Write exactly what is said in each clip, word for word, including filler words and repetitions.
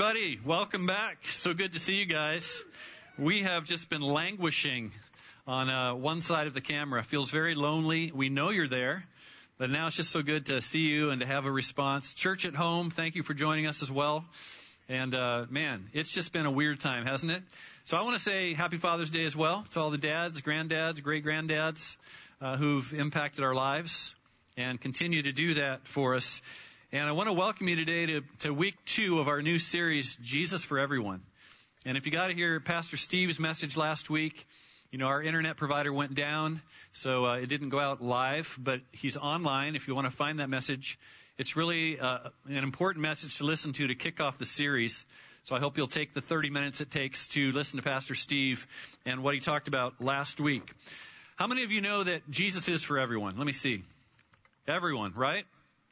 everybody. Welcome back. So good to see you guys. We have just been languishing on uh, one side of the camera. Feels very lonely. We know you're there, but now it's just so good to see you and to have a response. Church at home, thank you for joining us as well. And uh, man, it's just been a weird time, hasn't it? So I want to say Happy Father's Day as well to all the dads, granddads, great-granddads uh, who've impacted our lives and continue to do that for us. And I want to welcome you today to, to week two of our new series, Jesus for Everyone. And if you got to hear Pastor Steve's message last week, you know, our internet provider went down, so uh, it didn't go out live, but he's online if you want to find that message. It's really uh, an important message to listen to to kick off the series. So I hope you'll take the thirty minutes it takes to listen to Pastor Steve and what he talked about last week. How many of you know that Jesus is for everyone? Let me see. Everyone, right?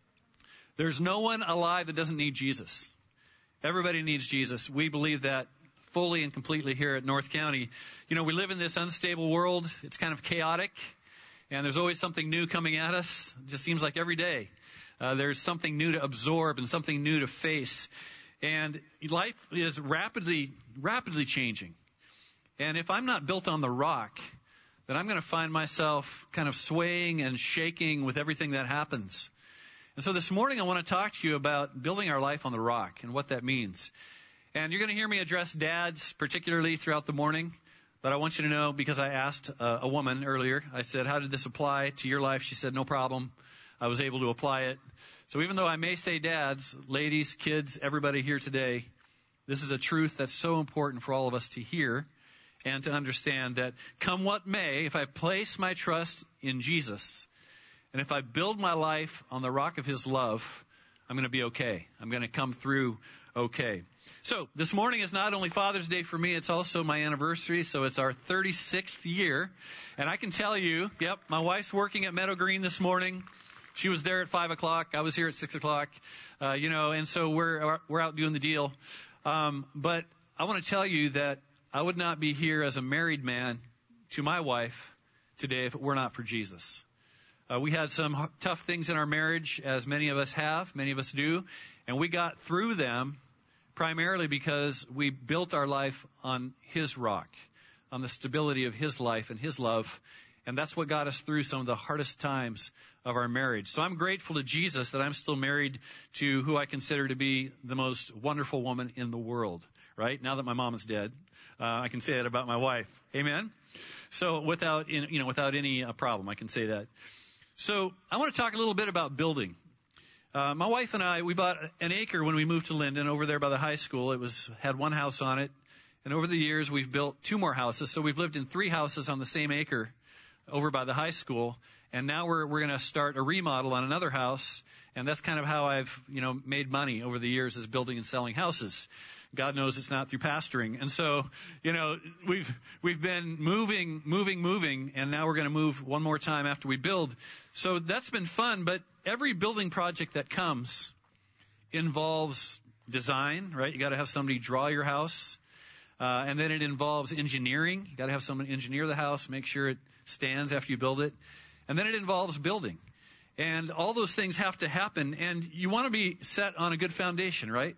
There's no one alive that doesn't need Jesus. Everybody needs Jesus. We believe that fully and completely here at North County. You know, we live in this unstable world. It's kind of chaotic, and there's always something new coming at us. It just seems like every day uh, there's something new to absorb and something new to face. And life is rapidly, rapidly changing. And if I'm not built on the rock, then I'm going to find myself kind of swaying and shaking with everything that happens. And so this morning I want to talk to you about building our life on the rock and what that means. And you're going to hear me address dads particularly throughout the morning. But I want you to know, because I asked uh, a woman earlier, I said, how did this apply to your life? She said, no problem. I was able to apply it. So even though I may say dads, ladies, kids, everybody here today, this is a truth that's so important for all of us to hear and to understand that come what may, if I place my trust in Jesus, and if I build my life on the rock of His love, I'm going to be okay. I'm going to come through okay. So this morning is not only Father's Day for me, it's also my anniversary. So it's our thirty-sixth year. And I can tell you, yep, my wife's working at Meadow Green this morning. She was there at five o'clock. I was here at six o'clock. Uh, you know, and so we're, we're out doing the deal. Um, but I want to tell you that I would not be here as a married man to my wife today if it were not for Jesus. Uh, we had some tough things in our marriage, as many of us have, many of us do, and we got through them primarily because we built our life on His rock, on the stability of His life and His love, and that's what got us through some of the hardest times of our marriage. So I'm grateful to Jesus that I'm still married to who I consider to be the most wonderful woman in the world, right? Now that my mom is dead, uh, I can say that about my wife. Amen? So without, you know, without any uh, problem, I can say that. So I want to talk a little bit about building. Uh, my wife and I, we bought an acre when we moved to Linden over there by the high school. It was had one house on it. And over the years, we've built two more houses. So we've lived in three houses on the same acre over by the high school. And now we're, we're going to start a remodel on another house. And that's kind of how I've, you know, made money over the years, is building and selling houses. God knows it's not through pastoring. And so, you know, we've, we've been moving, moving, moving, and now we're going to move one more time after we build. So that's been fun, but every building project that comes involves design, right? You got to have somebody draw your house. Uh, and then it involves engineering. You got to have someone engineer the house, make sure it stands after you build it. And then it involves building. And all those things have to happen, and you want to be set on a good foundation, right?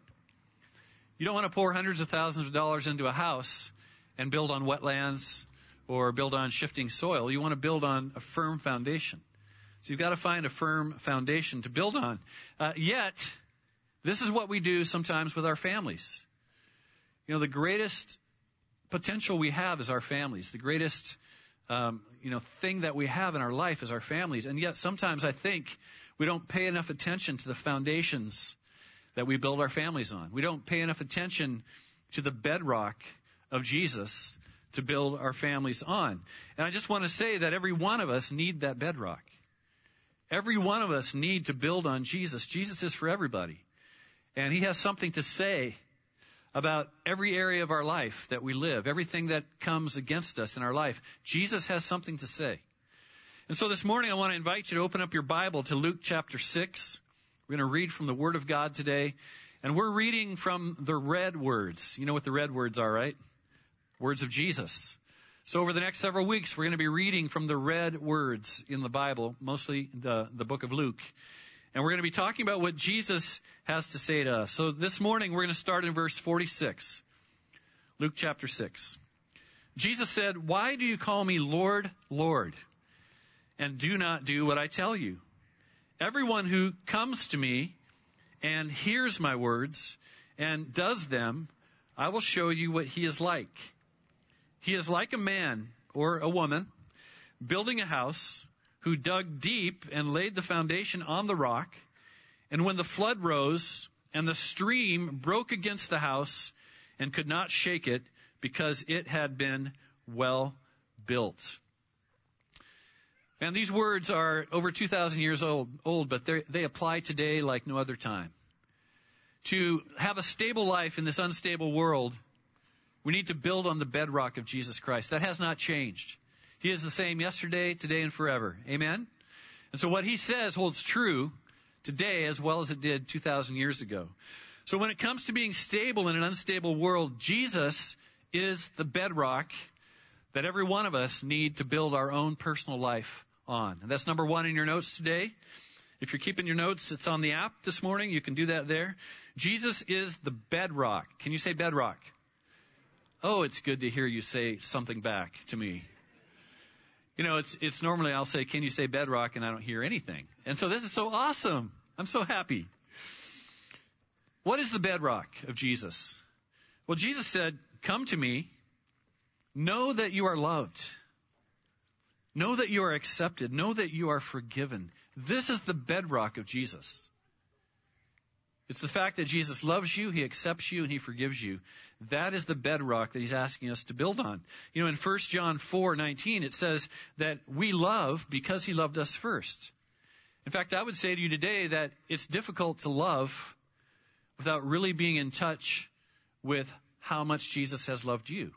You don't want to pour hundreds of thousands of dollars into a house and build on wetlands or build on shifting soil. You want to build on a firm foundation. So you've got to find a firm foundation to build on. Uh, yet, this is what we do sometimes with our families. You know, the greatest potential we have is our families. The greatest, um, you know, thing that we have in our life is our families. And yet sometimes I think we don't pay enough attention to the foundations that we build our families on. We don't pay enough attention to the bedrock of Jesus to build our families on. And I just want to say that every one of us need that bedrock. Every one of us need to build on Jesus. Jesus is for everybody. And He has something to say about every area of our life that we live, everything that comes against us in our life. Jesus has something to say. And so this morning I want to invite you to open up your Bible to Luke chapter six. We're going to read from the Word of God today. And we're reading from the red words. You know what the red words are, right? Words of Jesus. So over the next several weeks, we're going to be reading from the red words in the Bible, mostly the, the book of Luke. And we're going to be talking about what Jesus has to say to us. So this morning, we're going to start in verse forty-six. Luke chapter six. Jesus said, "Why do you call me Lord, Lord, and do not do what I tell you? Everyone who comes to me and hears my words and does them, I will show you what he is like. He is like a man or a woman building a house who dug deep and laid the foundation on the rock. And when the flood rose and the stream broke against the house and could not shake it because it had been well built." And these words are over two thousand years old, old but they apply today like no other time. To have a stable life in this unstable world, we need to build on the bedrock of Jesus Christ. That has not changed. He is the same yesterday, today, and forever. Amen? And so what he says holds true today as well as it did two thousand years ago. So when it comes to being stable in an unstable world, Jesus is the bedrock that every one of us need to build our own personal life on. And that's number one in your notes today. If you're keeping your notes, it's on the app this morning. You can do that there. Jesus is the bedrock. Can you say bedrock? Oh, it's good to hear you say something back to me. You know, it's it's normally I'll say, "Can you say bedrock?" and I don't hear anything. And so this is so awesome. I'm so happy. What is the bedrock of Jesus? Well, Jesus said, "Come to me. Know that you are loved. Know that you are accepted. Know that you are forgiven." This is the bedrock of Jesus. It's the fact that Jesus loves you, he accepts you, and he forgives you. That is the bedrock that he's asking us to build on. You know, in First John four nineteen, it says that we love because he loved us first. In fact, I would say to you today that it's difficult to love without really being in touch with how much Jesus has loved you.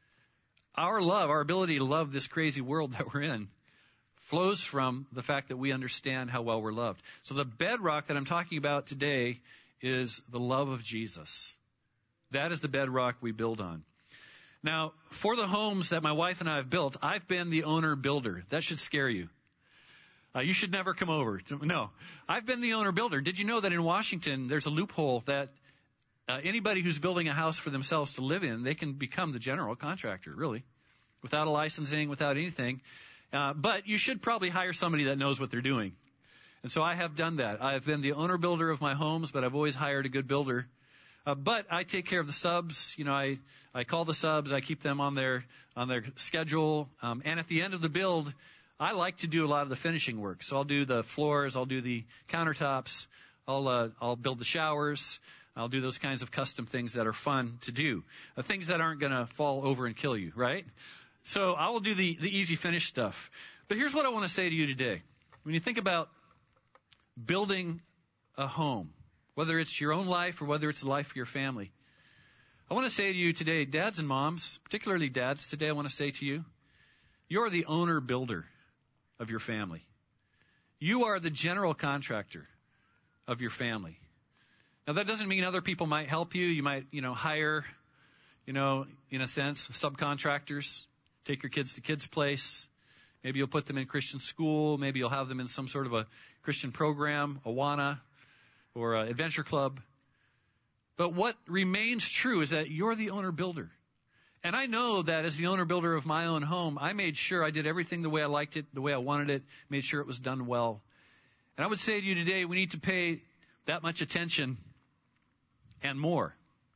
Our love, our ability to love this crazy world that we're in, flows from the fact that we understand how well we're loved. So the bedrock that I'm talking about today is the love of Jesus. That is the bedrock we build on. Now, for the homes that my wife and I have built, I've been the owner builder. That should scare you. Uh, you should never come over. No, I've been the owner builder. Did you know that in Washington, there's a loophole that uh, anybody who's building a house for themselves to live in, they can become the general contractor, really, without a licensing, without anything. Uh, but you should probably hire somebody that knows what they're doing. And so I have done that. I've been the owner builder of my homes, but I've always hired a good builder. Uh, but I take care of the subs. You know, I, I call the subs. I keep them on their, on their schedule. Um, and at the end of the build, I like to do a lot of the finishing work. So I'll do the floors. I'll do the countertops. I'll, uh, I'll build the showers. I'll do those kinds of custom things that are fun to do. Uh, things that aren't going to fall over and kill you, right? So I will do the, the easy finish stuff. But here's what I want to say to you today. When you think about building a home, whether it's your own life or whether it's the life of your family, I want to say to you today, dads and moms, particularly dads today, I want to say to you, you're the owner builder of your family. You are the general contractor of your family. Now, that doesn't mean other people might help you. You might, you know, hire, you know, in a sense, subcontractors. Take your kids to Kids Place. Maybe you'll put them in Christian school. Maybe you'll have them in some sort of a Christian program, Awana, or an adventure club. But what remains true is that you're the owner builder. And I know that as the owner builder of my own home, I made sure I did everything the way I liked it, the way I wanted it, made sure it was done well. And I would say to you today, we need to pay that much attention and more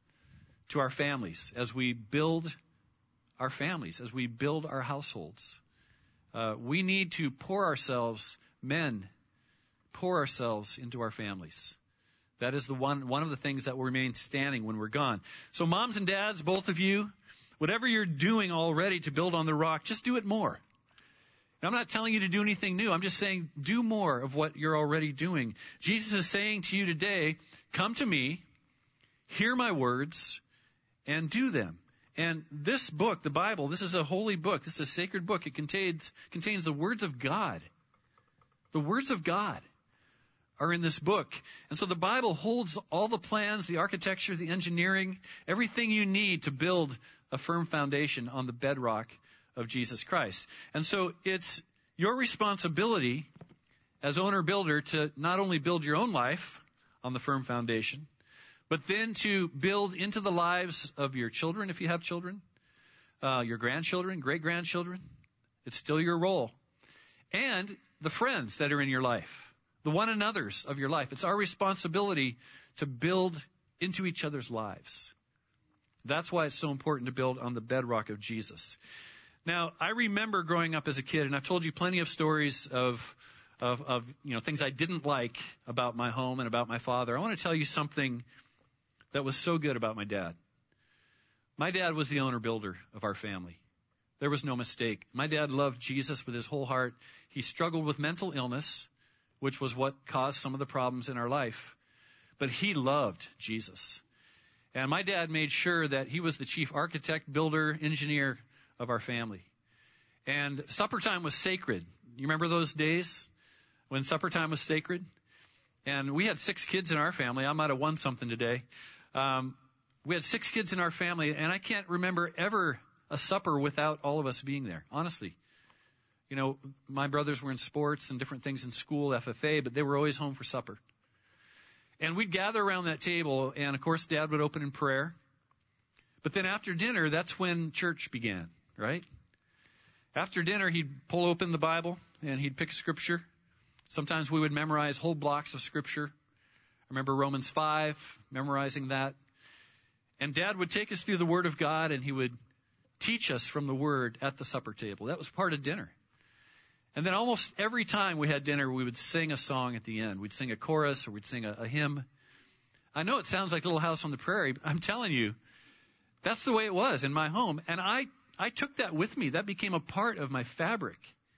to our families as we build our families, as we build our households. Uh, we need to pour ourselves, men, pour ourselves into our families. That is the one, one of the things that will remain standing when we're gone. So moms and dads, both of you, whatever you're doing already to build on the rock, just do it more. And I'm not telling you to do anything new. I'm just saying do more of what you're already doing. Jesus is saying to you today, come to me, hear my words, and do them. And this book, the Bible, this is a holy book. This is a sacred book. It contains, contains the words of God. The words of God are in this book. And so the Bible holds all the plans, the architecture, the engineering, everything you need to build a firm foundation on the bedrock of Jesus Christ. And so it's your responsibility as owner-builder to not only build your own life on the firm foundation, but then to build into the lives of your children, if you have children, uh, your grandchildren, great-grandchildren. It's still your role. And the friends that are in your life, the one another's of your life. It's our responsibility to build into each other's lives. That's why it's so important to build on the bedrock of Jesus. Now, I remember growing up as a kid, and I've told you plenty of stories of, of, of, you know, things I didn't like about my home and about my father. I want to tell you something that was so good about my dad. My dad was the owner-builder of our family. There was no mistake. My dad loved Jesus with his whole heart. He struggled with mental illness, which was what caused some of the problems in our life. But he loved Jesus. And my dad made sure that he was the chief architect, builder, engineer of our family. And supper time was sacred. You remember those days when supper time was sacred? And we had six kids in our family. I might have won something today. Um, we had six kids in our family, and I can't remember ever a supper without all of us being there, honestly. You know, my brothers were in sports and different things in school, F F A, but they were always home for supper. And we'd gather around that table, and, of course, Dad would open in prayer. But then after dinner, that's when church began, right? After dinner, he'd pull open the Bible, and he'd pick Scripture. Sometimes we would memorize whole blocks of Scripture. I remember Romans five, memorizing that. And Dad would take us through the Word of God, and he would teach us from the Word at the supper table. That was part of dinner. And then almost every time we had dinner, we would sing a song at the end. We'd sing a chorus or we'd sing a, a hymn. I know it sounds like Little House on the Prairie, but I'm telling you, that's the way it was in my home. And I, I took that with me. That became a part of my fabric.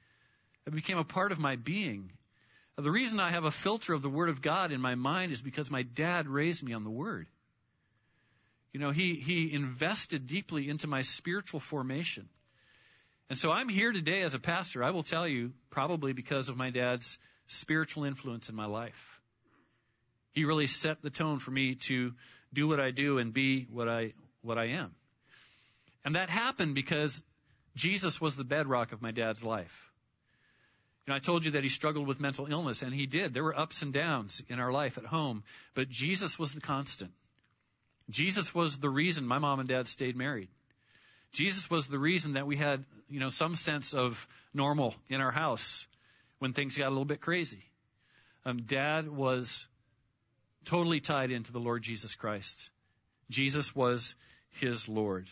It became a part of my being. The reason I have a filter of the Word of God in my mind is because my dad raised me on the Word. You know, he, he invested deeply into my spiritual formation. And so I'm here today as a pastor, I will tell you, probably because of my dad's spiritual influence in my life. He really set the tone for me to do what I do and be what I what I am. And that happened because Jesus was the bedrock of my dad's life. You know, I told you that he struggled with mental illness, and he did. There were ups and downs in our life at home, but Jesus was the constant. Jesus was the reason my mom and dad stayed married. Jesus was the reason that we had, you know, some sense of normal in our house when things got a little bit crazy. Um, Dad was totally tied into the Lord Jesus Christ. Jesus was his Lord.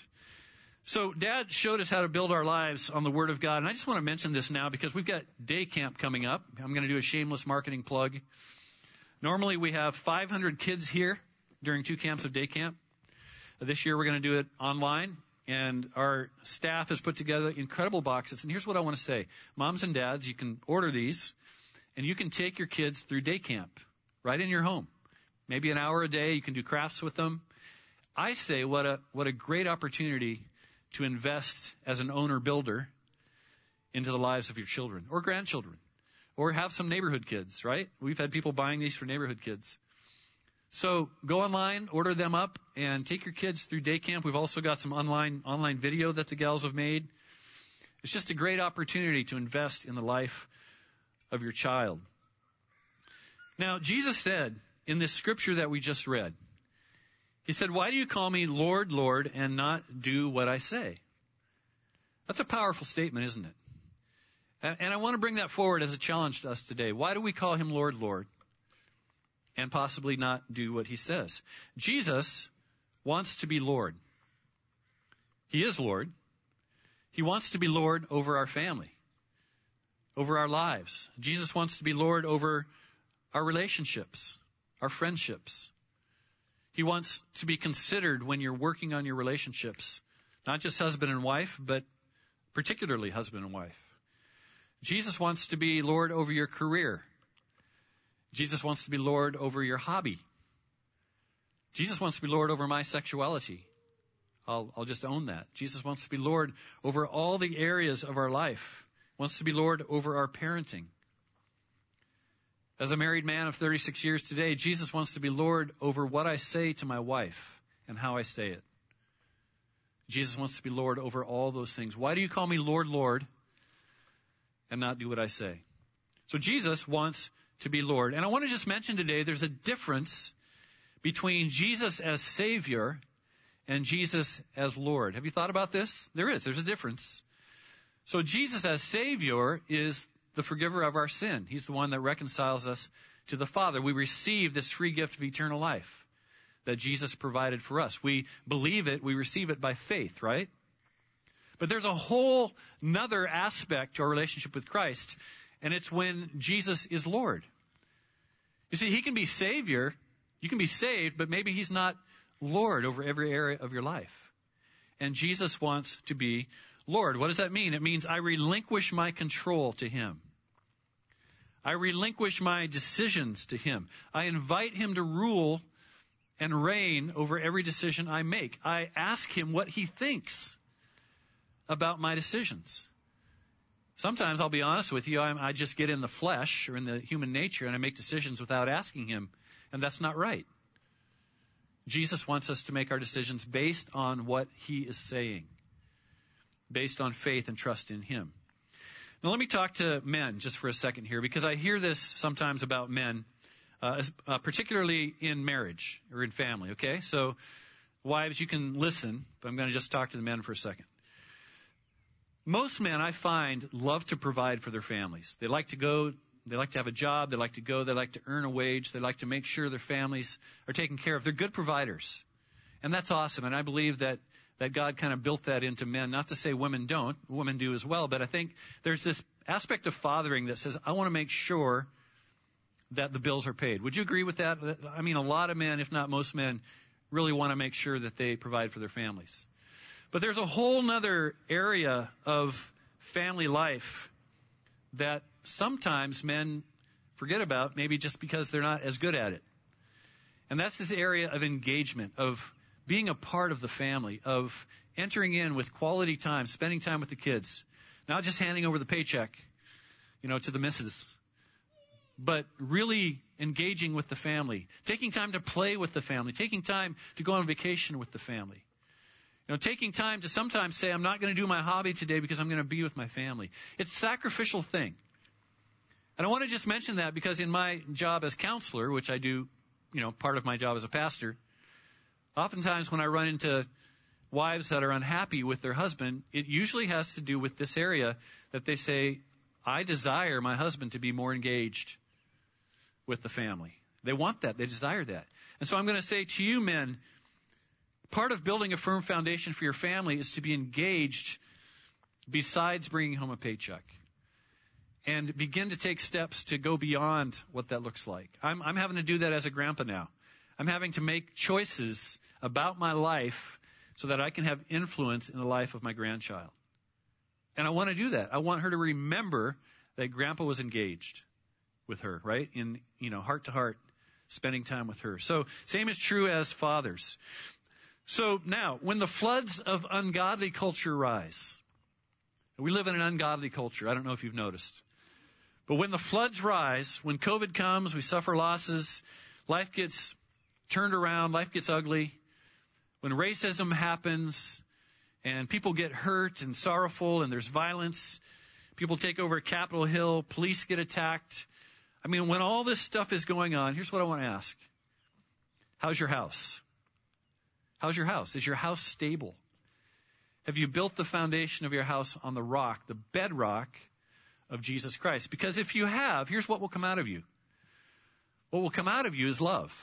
So Dad showed us how to build our lives on the Word of God. And I just want to mention this now because we've got day camp coming up. I'm going to do a shameless marketing plug. Normally we have five hundred kids here during two camps of day camp. This year we're going to do it online. And our staff has put together incredible boxes. And here's what I want to say. Moms and dads, you can order these, and you can take your kids through day camp right in your home. Maybe an hour a day. You can do crafts with them. I say what a what a great opportunity to invest as an owner-builder into the lives of your children or grandchildren or have some neighborhood kids, right? We've had people buying these for neighborhood kids. So go online, order them up, and take your kids through day camp. We've also got some online online video that the gals have made. It's just a great opportunity to invest in the life of your child. Now, Jesus said in this scripture that we just read, he said, "Why do you call me Lord, Lord, and not do what I say?" That's a powerful statement, isn't it? And, and I want to bring that forward as a challenge to us today. Why do we call him Lord, Lord? And possibly not do what he says. Jesus wants to be Lord. He is Lord. He wants to be Lord over our family, over our lives. Jesus wants to be Lord over our relationships, our friendships. He wants to be considered when you're working on your relationships, not just husband and wife, but particularly husband and wife. Jesus wants to be Lord over your career. Jesus wants to be Lord over your hobby. Jesus wants to be Lord over my sexuality. I'll, I'll just own that. Jesus wants to be Lord over all the areas of our life. Wants to be Lord over our parenting. As a married man of thirty-six years today, Jesus wants to be Lord over what I say to my wife and how I say it. Jesus wants to be Lord over all those things. Why do you call me Lord, Lord, and not do what I say? So Jesus wants to be Lord. And I want to just mention today there's a difference between Jesus as Savior and Jesus as Lord. Have you thought about this? There is. There's a difference. So Jesus as Savior is the forgiver of our sin. He's the one that reconciles us to the Father. We receive this free gift of eternal life that Jesus provided for us. We believe it. We receive it by faith, right? But there's a whole nother aspect to our relationship with Christ, and it's when Jesus is Lord. You see, He can be Savior. You can be saved, but maybe He's not Lord over every area of your life. And Jesus wants to be Lord. What does that mean? It means I relinquish my control to Him. I relinquish my decisions to Him. I invite Him to rule and reign over every decision I make. I ask Him what He thinks about my decisions. Sometimes, I'll be honest with you, I, I just get in the flesh or in the human nature and I make decisions without asking Him, and that's not right. Jesus wants us to make our decisions based on what He is saying, based on faith and trust in Him. Now let me talk to men just for a second here, because I hear this sometimes about men, uh, uh, particularly in marriage or in family, okay? So wives, you can listen, but I'm going to just talk to the men for a second. Most men, I find, love to provide for their families. They like to go, they like to have a job, they like to go, they like to earn a wage, they like to make sure their families are taken care of. They're good providers. And that's awesome, and I believe that that God kind of built that into men. Not to say women don't. Women do as well. But I think there's this aspect of fathering that says, I want to make sure that the bills are paid. Would you agree with that? I mean, a lot of men, if not most men, really want to make sure that they provide for their families. But there's a whole nother area of family life that sometimes men forget about, maybe just because they're not as good at it. And that's this area of engagement, of being a part of the family, of entering in with quality time, spending time with the kids, not just handing over the paycheck, you know, to the missus, but really engaging with the family, taking time to play with the family, taking time to go on vacation with the family. You know, taking time to sometimes say, I'm not going to do my hobby today because I'm going to be with my family. It's a sacrificial thing. And I want to just mention that because in my job as counselor, which I do, you know, part of my job as a pastor, oftentimes when I run into wives that are unhappy with their husband, it usually has to do with this area that they say, I desire my husband to be more engaged with the family. They want that. They desire that. And so I'm going to say to you men, part of building a firm foundation for your family is to be engaged besides bringing home a paycheck. And begin to take steps to go beyond what that looks like. I'm, I'm having to do that as a grandpa now. I'm having to make choices about my life so that I can have influence in the life of my grandchild. And I want to do that. I want her to remember that Grandpa was engaged with her, right? In, you know, heart to heart, spending time with her. So same is true as fathers. So now, when the floods of ungodly culture rise, we live in an ungodly culture. I don't know if you've noticed. But when the floods rise, when COVID comes, we suffer losses, life gets turned around, life gets ugly. When racism happens and people get hurt and sorrowful and there's violence, people take over Capitol Hill, police get attacked. I mean, when all this stuff is going on, here's what I want to ask. How's your house? How's your house? Is your house stable? Have you built the foundation of your house on the rock, the bedrock of Jesus Christ? Because if you have, here's what will come out of you. What will come out of you is love.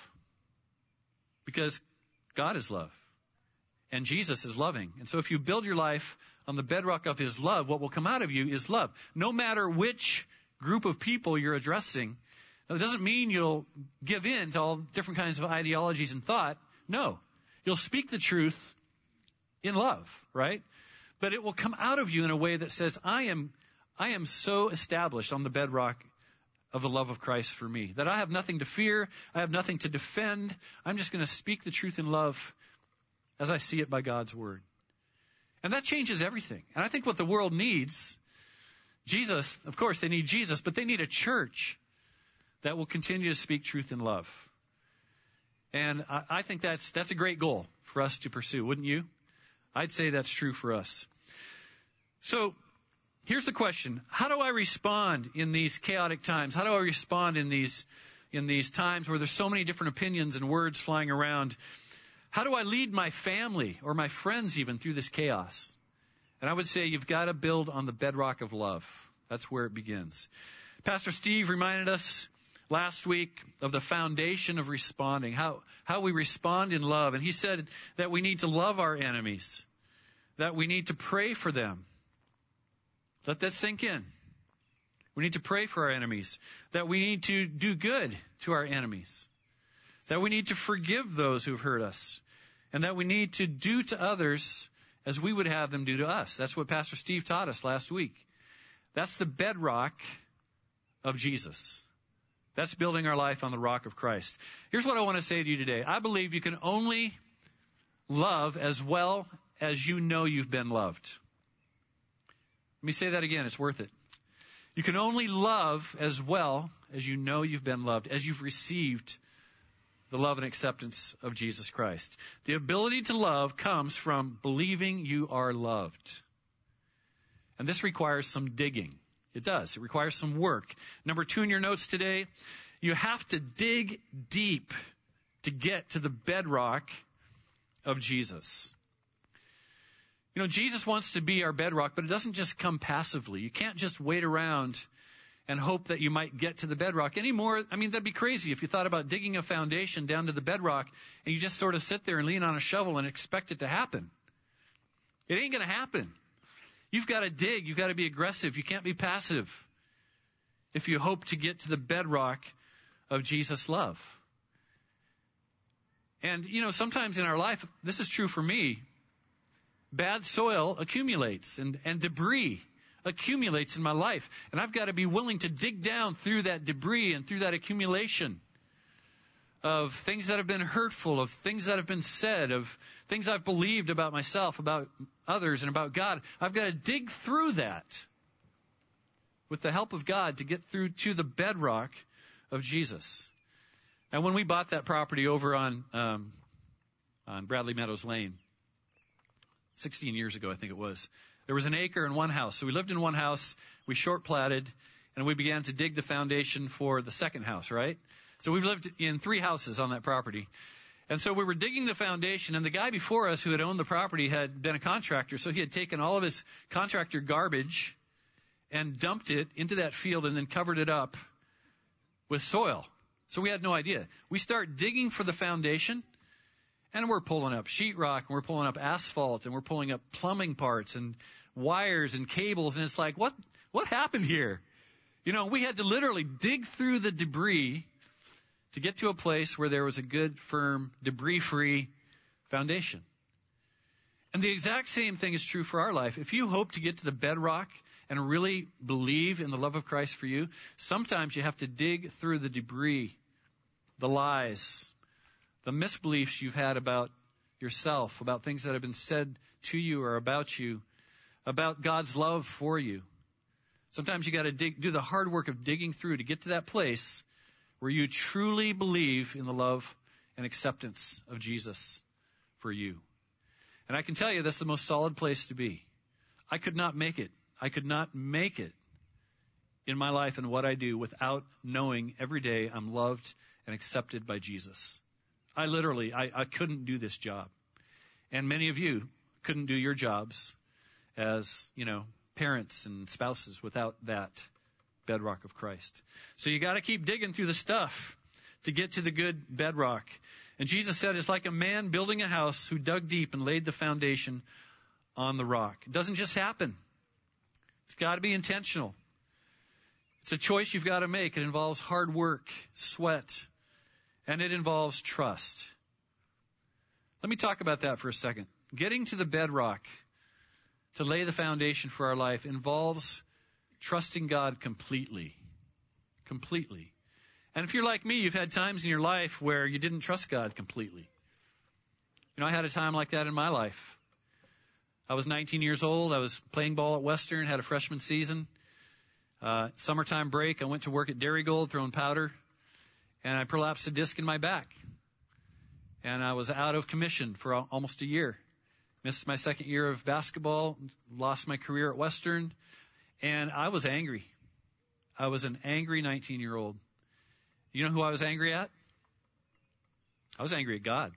Because God is love. And Jesus is loving. And so if you build your life on the bedrock of His love, what will come out of you is love. No matter which group of people you're addressing. Now, it doesn't mean you'll give in to all different kinds of ideologies and thought. No. You'll speak the truth in love, right? But it will come out of you in a way that says, I am, I am so established on the bedrock of the love of Christ for me, that I have nothing to fear, I have nothing to defend. I'm just going to speak the truth in love as I see it by God's word. And that changes everything. And I think what the world needs, Jesus, of course they need Jesus, but they need a church that will continue to speak truth in love. And I, I think that's that's a great goal for us to pursue, wouldn't you? I'd say that's true for us. So here's the question. How do I respond in these chaotic times? How do I respond in these, in these times where there's so many different opinions and words flying around? How do I lead my family or my friends even through this chaos? And I would say you've got to build on the bedrock of love. That's where it begins. Pastor Steve reminded us last week of the foundation of responding, how, how we respond in love. And he said that we need to love our enemies, that we need to pray for them. Let that sink in. We need to pray for our enemies, that we need to do good to our enemies, that we need to forgive those who have hurt us, and that we need to do to others as we would have them do to us. That's what Pastor Steve taught us last week. That's the bedrock of Jesus. That's building our life on the rock of Christ. Here's what I want to say to you today. I believe you can only love as well as you know you've been loved. Let me say that again. It's worth it. You can only love as well as you know you've been loved, as you've received the love and acceptance of Jesus Christ. The ability to love comes from believing you are loved. And this requires some digging. It does. It requires some work. Number two in your notes today, you have to dig deep to get to the bedrock of Jesus. You know, Jesus wants to be our bedrock, but it doesn't just come passively. You can't just wait around and hope that you might get to the bedrock anymore. I mean, that'd be crazy if you thought about digging a foundation down to the bedrock and you just sort of sit there and lean on a shovel and expect it to happen. It ain't going to happen. You've got to dig. You've got to be aggressive. You can't be passive if you hope to get to the bedrock of Jesus' love. And, you know, sometimes in our life, this is true for me, bad soil accumulates and, and debris accumulates in my life. And I've got to be willing to dig down through that debris and through that accumulation of things that have been hurtful, of things that have been said, of things I've believed about myself, about others, and about God. I've got to dig through that with the help of God to get through to the bedrock of Jesus. And when we bought that property over on um, on Bradley Meadows Lane, sixteen years ago, I think it was, there was an acre and one house. So we lived in one house, we short platted, and we began to dig the foundation for the second house, right? So we've lived in three houses on that property. And so we were digging the foundation, and the guy before us who had owned the property had been a contractor, so he had taken all of his contractor garbage and dumped it into that field and then covered it up with soil. So we had no idea. We start digging for the foundation, and we're pulling up sheetrock, and we're pulling up asphalt, and we're pulling up plumbing parts and wires and cables, and it's like, what, what happened here? You know, we had to literally dig through the debris to get to a place where there was a good, firm, debris-free foundation. And the exact same thing is true for our life. If you hope to get to the bedrock and really believe in the love of Christ for you, sometimes you have to dig through the debris, the lies, the misbeliefs you've had about yourself, about things that have been said to you or about you, about God's love for you. Sometimes you got to dig, do the hard work of digging through to get to that place where you truly believe in the love and acceptance of Jesus for you. And I can tell you that's the most solid place to be. I could not make it. I could not make it in my life and what I do without knowing every day I'm loved and accepted by Jesus. I literally, I, I couldn't do this job. And many of you couldn't do your jobs as, you know, parents and spouses without that bedrock of Christ. So you got to keep digging through the stuff to get to the good bedrock. And Jesus said it's like a man building a house who dug deep and laid the foundation on the rock. It doesn't just happen. It's got to be intentional. It's a choice you've got to make. It involves hard work, sweat, and it involves trust. Let me talk about that for a second. Getting to the bedrock to lay the foundation for our life involves trusting God completely. Completely. And if you're like me, you've had times in your life where you didn't trust God completely. You know, I had a time like that in my life. I was nineteen years old. I was playing ball at Western, had a freshman season. Uh, summertime break, I went to work at Dairygold throwing powder, and I prolapsed a disc in my back. And I was out of commission for al- almost a year. Missed my second year of basketball, lost my career at Western. And I was angry. I was an angry nineteen-year-old. You know who I was angry at? I was angry at God.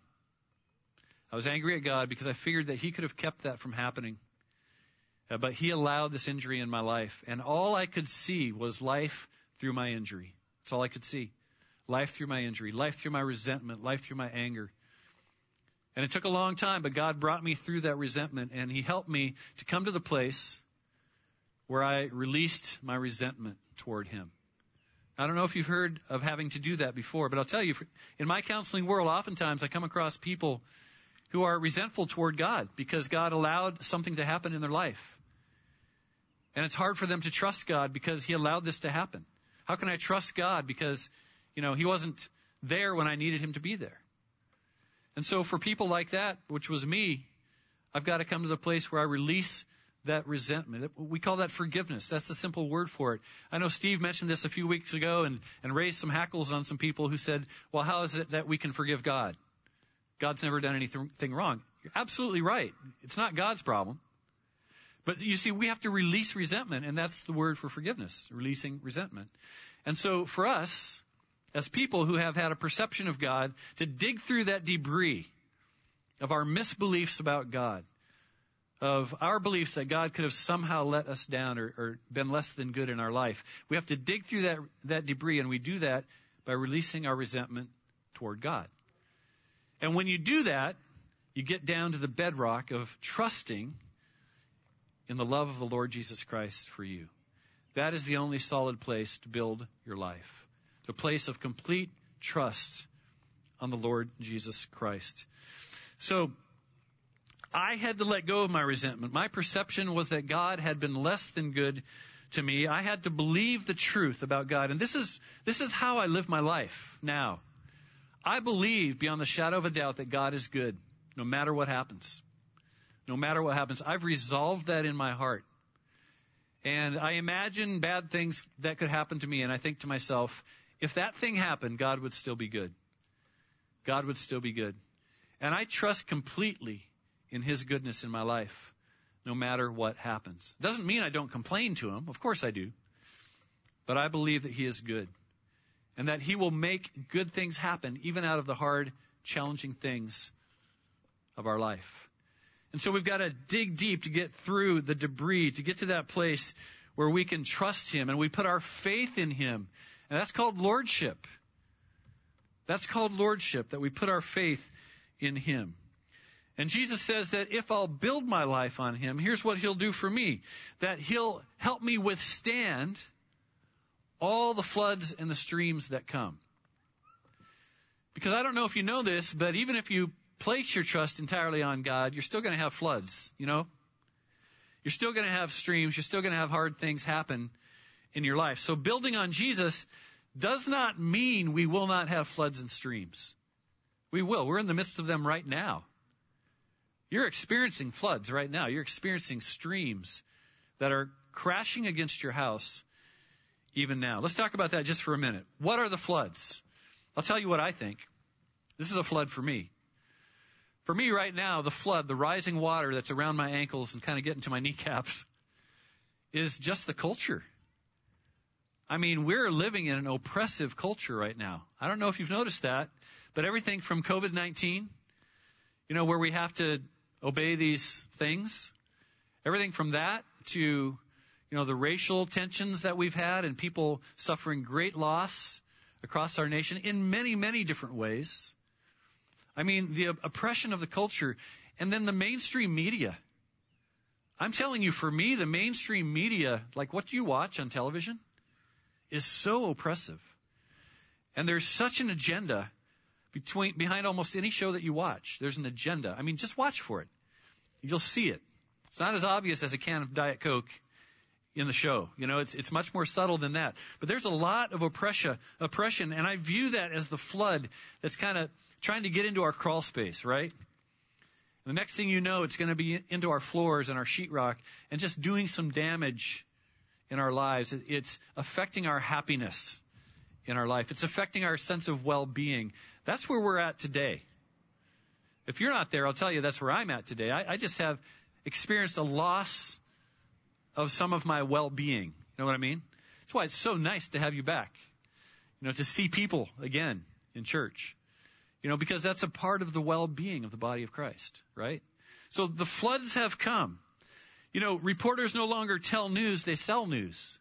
I was angry at God because I figured that he could have kept that from happening. Uh, but he allowed this injury in my life. And all I could see was life through my injury. That's all I could see. Life through my injury, life through my resentment, life through my anger. And it took a long time, but God brought me through that resentment, and he helped me to come to the place where I released my resentment toward him. I don't know if you've heard of having to do that before, but I'll tell you, in my counseling world, oftentimes I come across people who are resentful toward God because God allowed something to happen in their life. And it's hard for them to trust God because he allowed this to happen. How can I trust God because, you know, he wasn't there when I needed him to be there? And so for people like that, which was me, I've got to come to the place where I release that resentment. We call that forgiveness. That's a simple word for it. I know Steve mentioned this a few weeks ago and, and raised some hackles on some people who said, well, how is it that we can forgive God? God's never done anything wrong. You're absolutely right. It's not God's problem. But you see, we have to release resentment, and that's the word for forgiveness, releasing resentment. And so for us, as people who have had a perception of God, to dig through that debris of our misbeliefs about God, of our beliefs that God could have somehow let us down or, or been less than good in our life, we have to dig through that, that debris, and we do that by releasing our resentment toward God. And when you do that, you get down to the bedrock of trusting in the love of the Lord Jesus Christ for you. That is the only solid place to build your life. The place of complete trust on the Lord Jesus Christ. So, I had to let go of my resentment. My perception was that God had been less than good to me. I had to believe the truth about God. And this is, this is how I live my life now. I believe beyond the shadow of a doubt that God is good, no matter what happens. No matter what happens. I've resolved that in my heart. And I imagine bad things that could happen to me, and I think to myself, if that thing happened, God would still be good. God would still be good. And I trust completely in his goodness in my life, no matter what happens. Doesn't mean I don't complain to him. Of course I do. But I believe that he is good. And that he will make good things happen, even out of the hard, challenging things of our life. And so we've got to dig deep to get through the debris, to get to that place where we can trust him and we put our faith in him. And that's called lordship. That's called lordship, that we put our faith in him. And Jesus says that if I'll build my life on him, here's what he'll do for me. That he'll help me withstand all the floods and the streams that come. Because I don't know if you know this, but even if you place your trust entirely on God, you're still going to have floods, you know? You're still going to have streams. You're still going to have hard things happen in your life. So building on Jesus does not mean we will not have floods and streams. We will. We're in the midst of them right now. You're experiencing floods right now. You're experiencing streams that are crashing against your house even now. Let's talk about that just for a minute. What are the floods? I'll tell you what I think. This is a flood for me. For me right now, the flood, the rising water that's around my ankles and kind of getting to my kneecaps, is just the culture. I mean, we're living in an oppressive culture right now. I don't know if you've noticed that, but everything from covid nineteen, you know, where we have to obey these things, everything from that to, you know, the racial tensions that we've had and people suffering great loss across our nation in many, many different ways. I mean, the oppression of the culture, and then the mainstream media. I'm telling you, for me, the mainstream media, like what you watch on television, is so oppressive. And there's such an agenda between behind almost any show that you watch. There's an agenda. I mean, just watch for it. You'll see it. It's not as obvious as a can of Diet Coke in the show. You know, it's it's much more subtle than that. But there's a lot of oppression, oppression, and I view that as the flood that's kind of trying to get into our crawl space, right? The next thing you know, it's going to be into our floors and our sheetrock and just doing some damage in our lives. It's affecting our happiness in our life. It's affecting our sense of well-being. That's where we're at today. If you're not there, I'll tell you that's where I'm at today. I, I just have experienced a loss of some of my well-being. You know what I mean? That's why it's so nice to have you back. You know, to see people again in church. You know, because that's a part of the well-being of the body of Christ, right? So the floods have come. You know, reporters no longer tell news, they sell news.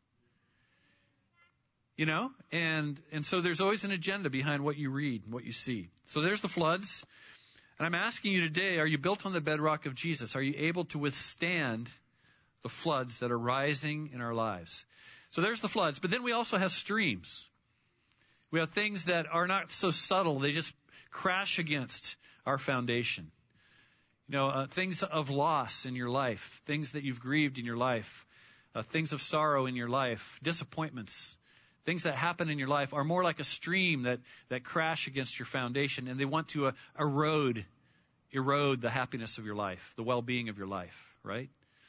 You know, and, and so there's always an agenda behind what you read and what you see. So there's the floods. And I'm asking you today, are you built on the bedrock of Jesus? Are you able to withstand the floods that are rising in our lives? So there's the floods. But then we also have streams. We have things that are not so subtle. They just crash against our foundation. You know, uh, things of loss in your life, things that you've grieved in your life, uh, things of sorrow in your life, disappointments, things that happen in your life are more like a stream that, that crash against your foundation, and they want to uh, erode, erode the happiness of your life, the well-being of your life, right?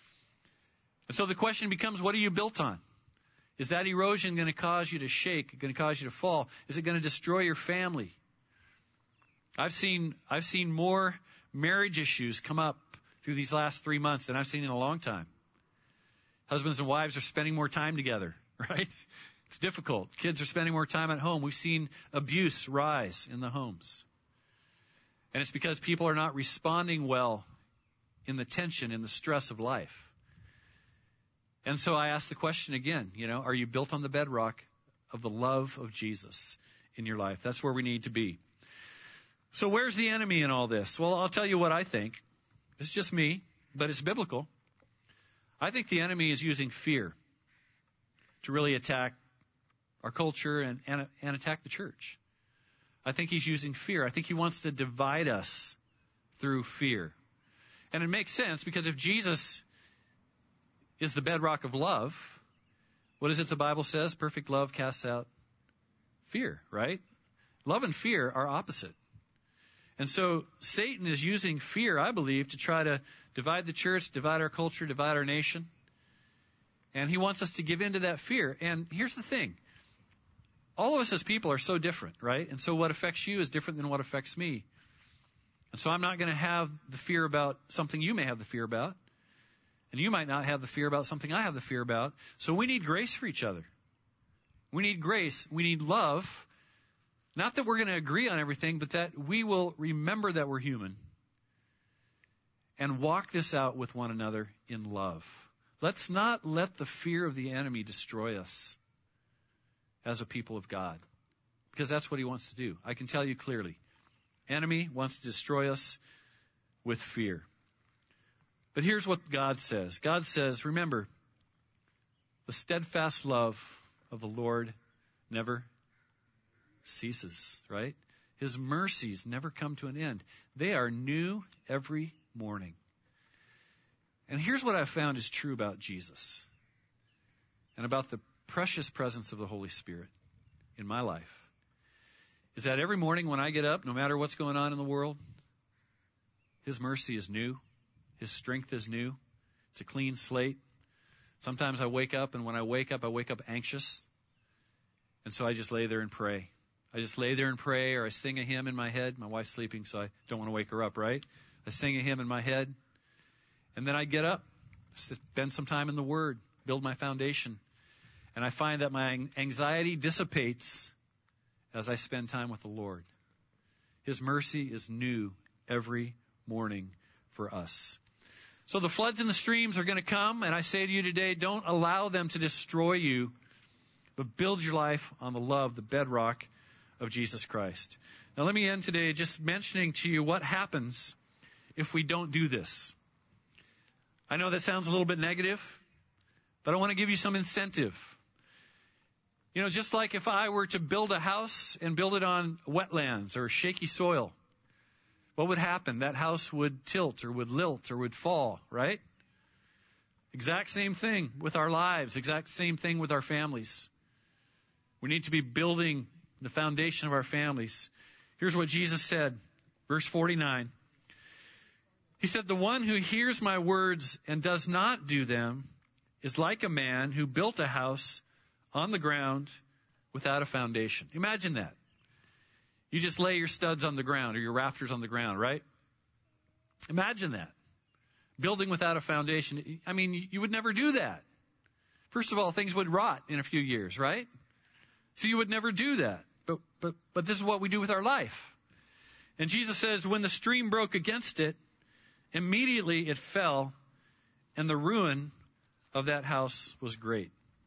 And so the question becomes, what are you built on? Is that erosion going to cause you to shake, going to cause you to fall? Is it going to destroy your family? I've seen, I've seen more marriage issues come up through these last three months than I've seen in a long time. Husbands and wives are spending more time together, right? It's difficult. Kids are spending more time at home. We've seen abuse rise in the homes. And it's because people are not responding well in the tension, in the stress of life. And so I ask the question again, you know, are you built on the bedrock of the love of Jesus in your life? That's where we need to be. So where's the enemy in all this? Well, I'll tell you what I think. It's just me, but it's biblical. I think the enemy is using fear to really attack our culture and, and, and attack the church. I think he's using fear. I think he wants to divide us through fear. And it makes sense because if Jesus is the bedrock of love, what is it the Bible says? Perfect love casts out fear, right? Love and fear are opposite. And so Satan is using fear, I believe, to try to divide the church, divide our culture, divide our nation. And he wants us to give in to that fear. And here's the thing. All of us as people are so different, right? And so what affects you is different than what affects me. And so I'm not going to have the fear about something you may have the fear about. And you might not have the fear about something I have the fear about. So we need grace for each other. We need grace. We need love. Not that we're going to agree on everything, but that we will remember that we're human and walk this out with one another in love. Let's not let the fear of the enemy destroy us as a people of God, because that's what he wants to do. I can tell you clearly. Enemy wants to destroy us with fear. But here's what God says. God says, remember, the steadfast love of the Lord never ceases, right? His mercies never come to an end. They are new every morning. And here's what I've found is true about Jesus and about the precious presence of the Holy Spirit in my life, is that every morning when I get up, no matter what's going on in the world, his mercy is new. His strength is new. It's a clean slate. Sometimes I wake up, and when I wake up, I wake up anxious. And so I just lay there and pray. I just lay there and pray, or I sing a hymn in my head. My wife's sleeping, so I don't want to wake her up, right? I sing a hymn in my head. And then I get up, spend some time in the Word, build my foundation. And I find that my anxiety dissipates as I spend time with the Lord. His mercy is new every morning for us. So the floods and the streams are going to come, and I say to you today, don't allow them to destroy you, but build your life on the love, the bedrock of Jesus Christ. Now let me end today just mentioning to you what happens if we don't do this. I know that sounds a little bit negative, but I want to give you some incentive. You know, just like if I were to build a house and build it on wetlands or shaky soil, what would happen? That house would tilt or would lilt or would fall, right? Exact same thing with our lives, exact same thing with our families. We need to be building the foundation of our families. Here's what Jesus said, verse forty-nine. He said, the one who hears my words and does not do them is like a man who built a house on the ground without a foundation. Imagine that. You just lay your studs on the ground or your rafters on the ground, right? Imagine that. Building without a foundation. I mean, you would never do that. First of all, things would rot in a few years, right? So you would never do that. But, but, but this is what we do with our life. And Jesus says, when the stream broke against it, immediately it fell, and the ruin of that house was great.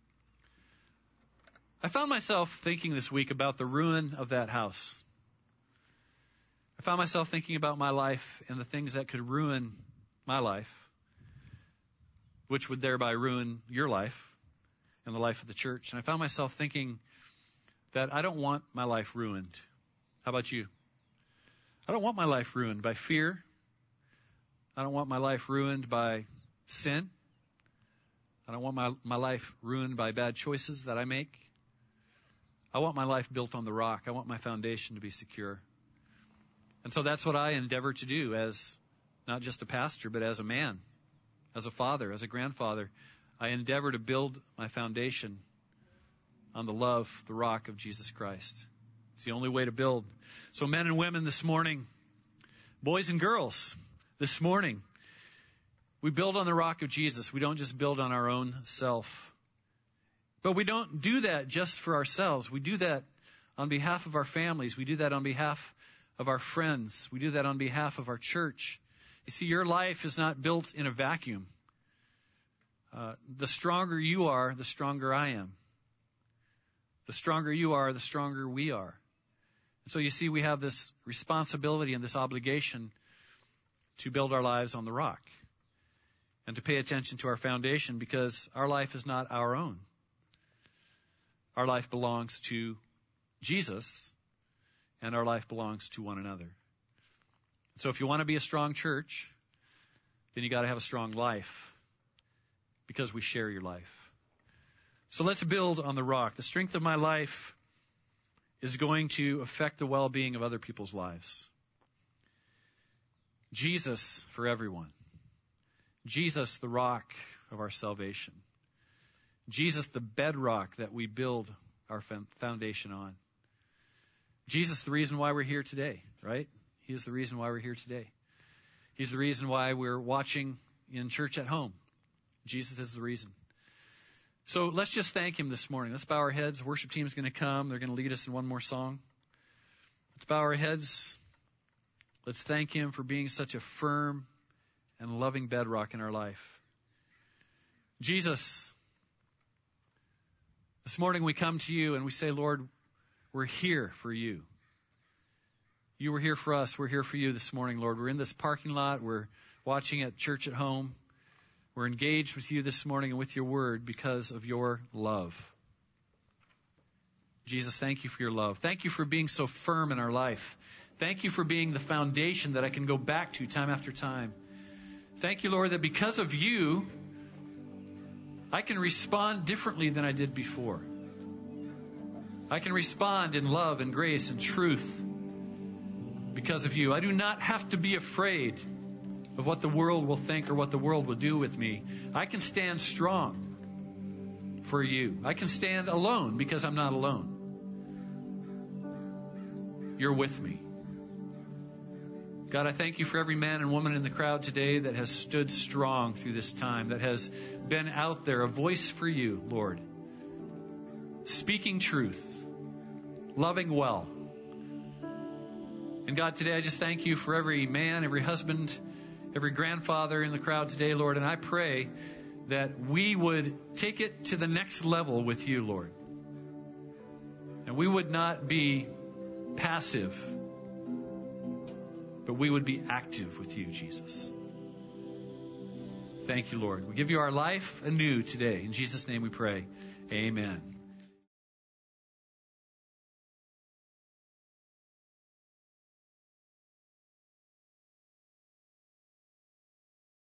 I found myself thinking this week about the ruin of that house. I found myself thinking about my life and the things that could ruin my life, which would thereby ruin your life and the life of the church. And I found myself thinking that I don't want my life ruined. How about you? I don't want my life ruined by fear. I don't want my life ruined by sin. I don't want my, my life ruined by bad choices that I make. I want my life built on the rock. I want my foundation to be secure. And so that's what I endeavor to do as not just a pastor, but as a man, as a father, as a grandfather. I endeavor to build my foundation on the love, the rock of Jesus Christ. It's the only way to build. So men and women this morning, boys and girls this morning, we build on the rock of Jesus. We don't just build on our own self. But we don't do that just for ourselves. We do that on behalf of our families. We do that on behalf of our friends. We do that on behalf of our church. You see, your life is not built in a vacuum. Uh, the stronger you are, the stronger I am. The stronger you are, the stronger we are. And so you see, we have this responsibility and this obligation to build our lives on the rock and to pay attention to our foundation, because our life is not our own. Our life belongs to Jesus, and our life belongs to one another. So if you want to be a strong church, then you got to have a strong life, because we share your life. So let's build on the rock. The strength of my life is going to affect the well-being of other people's lives. Jesus for everyone. Jesus, the rock of our salvation. Jesus, the bedrock that we build our foundation on. Jesus, the reason why we're here today, right? He is the reason why we're here today. He's the reason why we're watching in church at home. Jesus is the reason. So let's just thank him this morning. Let's bow our heads. The worship team is going to come. They're going to lead us in one more song. Let's bow our heads. Let's thank him for being such a firm and loving bedrock in our life. Jesus, this morning we come to you and we say, Lord, we're here for you. You were here for us. We're here for you this morning, Lord. We're in this parking lot. We're watching at church at home. We're engaged with you this morning and with your word because of your love. Jesus, thank you for your love. Thank you for being so firm in our life. Thank you for being the foundation that I can go back to time after time. Thank you, Lord, that because of you, I can respond differently than I did before. I can respond in love and grace and truth because of you. I do not have to be afraid of what the world will think or what the world will do with me. I can stand strong for you. I can stand alone because I'm not alone. You're with me. God, I thank you for every man and woman in the crowd today that has stood strong through this time, that has been out there, a voice for you, Lord, speaking truth, loving well. And God, today I just thank you for every man, every husband, every grandfather in the crowd today, Lord, and I pray that we would take it to the next level with you, Lord. And we would not be passive, but we would be active with you, Jesus. Thank you, Lord. We give you our life anew today. In Jesus' name we pray. Amen.